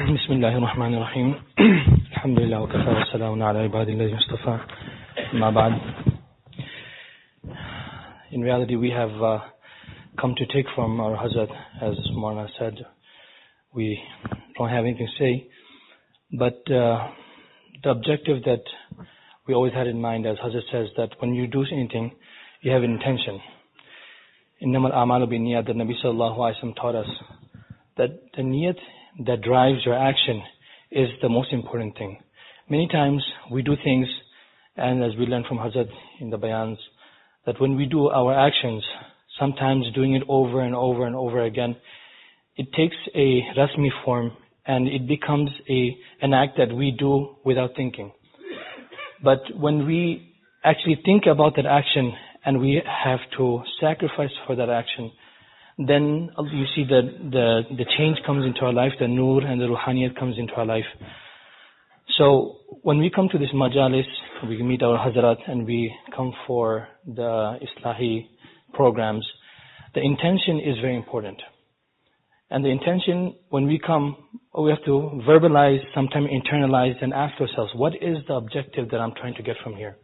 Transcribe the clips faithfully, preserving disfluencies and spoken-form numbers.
بسم الله الرحمن الرحيم الحمد لله وكفى والسلام على عباد الله المصطفى ما بعد. In reality, we have uh, come to take from our Hazrat, as Maulana said. We don't have anything to say, but uh, the objective that we always had in mind, as Hazrat says, that when you do anything, you have an intention. Innamal a'malu binniyat, the Nabi sallallahu alaihi wasallam taught us that the niyat that drives your action is the most important thing. Many times we do things, and as we learn from Hazrat in the bayans, that when we do our actions, sometimes doing it over and over and over again, it takes a rasmi form and it becomes a an act that we do without thinking. But when we actually think about that action and we have to sacrifice for that action, then you see that the, the change comes into our life, the nur and the ruhaniyat comes into our life. So when we come to this majalis, we meet our Hazrat and we come for the Islahi programs, the intention is very important. And the intention, when we come, we have to verbalize, sometimes internalize, and ask ourselves, what is the objective that I'm trying to get from here?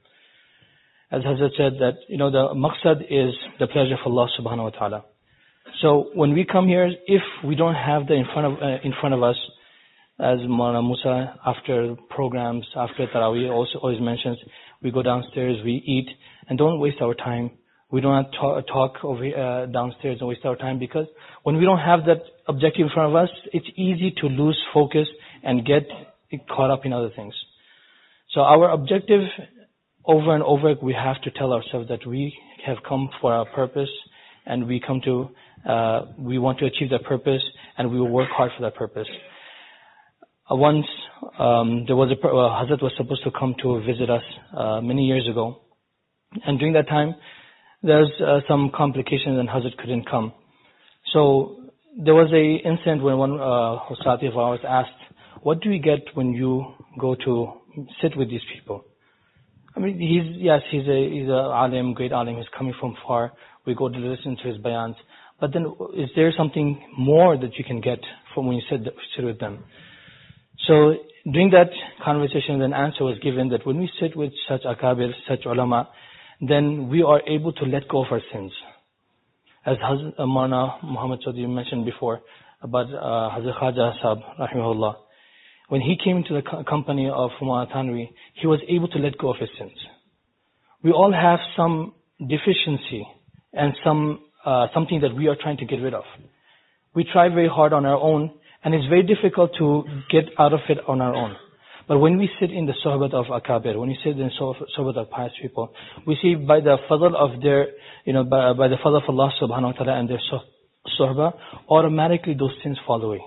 As Hazrat said, that, you know, the maqsad is the pleasure of Allah subhanahu wa ta'ala. So when we come here, if we don't have that in front of uh, in front of us, as Maulana Musa, after programs, after Taraweeh also always mentions, we go downstairs, we eat, and don't waste our time. We don't talk, talk over uh, downstairs and waste our time, because when we don't have that objective in front of us, it's easy to lose focus and get caught up in other things. So our objective, over and over, we have to tell ourselves that we have come for our purpose, and we come to, uh, we want to achieve that purpose, and we will work hard for that purpose. Uh, once, um, there was a, uh, Hazrat was supposed to come to visit us, uh, many years ago. And during that time, there's uh, some complications and Hazrat couldn't come. So, there was a incident when one, uh, Hostati of ours asked, what do you get when you go to sit with these people? I mean, he's, yes, he's a, he's a alim, great alim, he's coming from far. We go to listen to his bayans. But then, is there something more that you can get from when you sit, sit with them? So, during that conversation, an answer was given that when we sit with such akabir, such ulama, then we are able to let go of our sins. As Hazrat Maulana Muhammad Chaudhry mentioned before about uh, Hazrat Khaja Sahab, rahimahullah, when he came into the co- company of Maulana Thanwi, he was able to let go of his sins. We all have some deficiency and some uh, something that we are trying to get rid of. We try very hard on our own, and it's very difficult to get out of it on our own. But when we sit in the sohbat of akabir, when we sit in the sohbat of pious people, we see by the fadl of their, you know, by, by the fadl of Allah subhanahu wa ta'ala and their sohbah, automatically those sins fall away.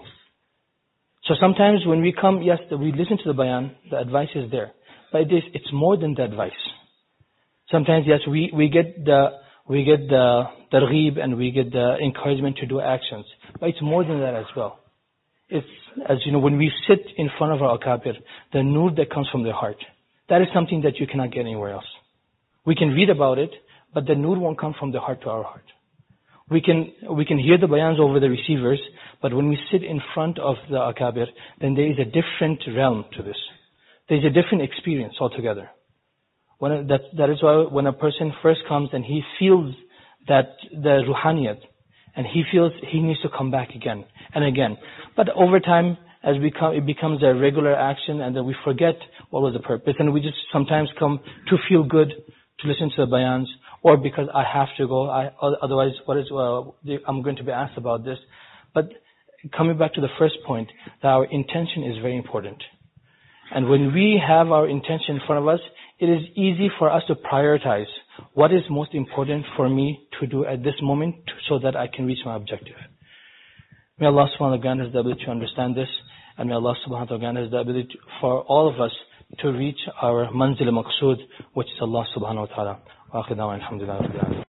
So sometimes when we come, yes, we listen to the bayan, the advice is there. But this, it's more than the advice. Sometimes, yes, we, we get the, we get the targheeb and we get the encouragement to do actions. But it's more than that as well. It's, as you know, when we sit in front of our akabir, the nur that comes from their heart, that is something that you cannot get anywhere else. We can read about it, but the nur won't come from the heart to our heart. We can, we can hear the bayans over the receivers, but when we sit in front of the akabir, then there is a different realm to this. There is a different experience altogether. When, that, that is why when a person first comes and he feels that the ruhaniyat, and he feels he needs to come back again and again. But over time, as we come, it becomes a regular action, and then we forget what was the purpose, and we just sometimes come to feel good, to listen to the bayans, or because I have to go, I, otherwise what is, uh, I'm going to be asked about this. But coming back to the first point, that our intention is very important. And when we have our intention in front of us, it is easy for us to prioritize what is most important for me to do at this moment so that I can reach my objective. May Allah subhanahu wa ta'ala grant us the ability to understand this, and may Allah subhanahu wa ta'ala grant us the ability to, for all of us to reach our manzil maqsood, which is Allah subhanahu wa ta'ala. Wa akhir da'wana alhamdulillah.